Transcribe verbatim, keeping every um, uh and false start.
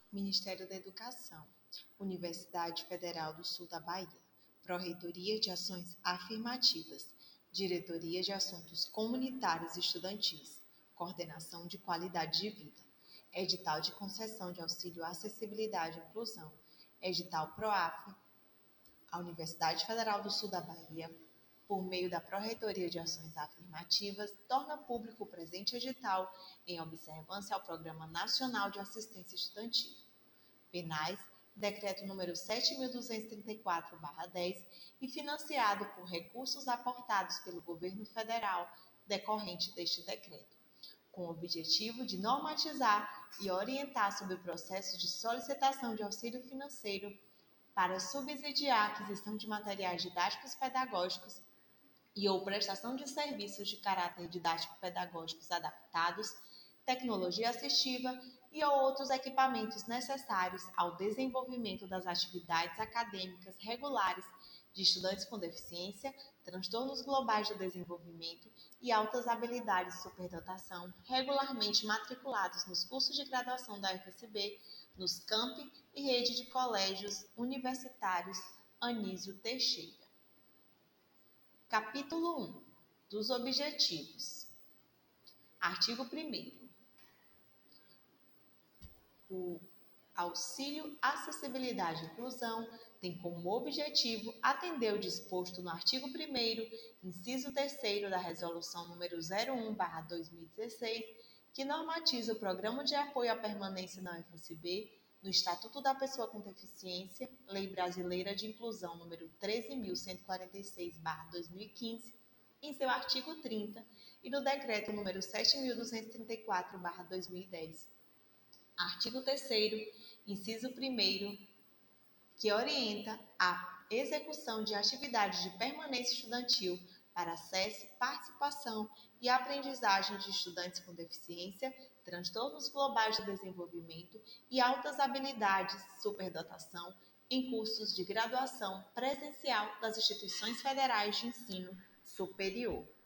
Ministério da Educação, Universidade Federal do Sul da Bahia, Pró-Reitoria de Ações Afirmativas, Diretoria de Assuntos Comunitários e Estudantis, Coordenação de Qualidade de Vida, Edital de Concessão de Auxílio à Acessibilidade e Inclusão, Edital PROAF, a Universidade Federal do Sul da Bahia, por meio da Pró-Reitoria de Ações Afirmativas, torna público o presente edital em observância ao Programa Nacional de Assistência Estudantil. Penais, Decreto número sete mil duzentos e trinta e quatro barra dez e financiado por recursos aportados pelo Governo Federal decorrente deste decreto, com o objetivo de normatizar e orientar sobre o processo de solicitação de auxílio financeiro para subsidiar a aquisição de materiais didáticos pedagógicos e ou prestação de serviços de caráter didático-pedagógicos adaptados, tecnologia assistiva e ou outros equipamentos necessários ao desenvolvimento das atividades acadêmicas regulares de estudantes com deficiência, transtornos globais do desenvolvimento e altas habilidades de superdotação regularmente matriculados nos cursos de graduação da U F S B, nos campi e rede de colégios universitários Anísio Teixeira. Capítulo um. Dos objetivos. Artigo primeiro. O auxílio, acessibilidade e inclusão tem como objetivo atender o disposto no artigo primeiro, inciso terceiro da Resolução número zero um barra dois mil e dezesseis, que normatiza o Programa de Apoio à Permanência na U F S B, no Estatuto da Pessoa com Deficiência, Lei Brasileira de Inclusão número treze mil cento e quarenta e seis barra dois mil e quinze, em seu artigo trinta, e no Decreto número sete mil duzentos e trinta e quatro barra dois mil e dez. Artigo terceiro, inciso primeiro, que orienta a execução de atividades de permanência estudantil para acesso, participação e aprendizagem de estudantes com deficiência, transtornos globais do desenvolvimento e altas habilidades, superdotação, em cursos de graduação presencial das instituições federais de ensino superior.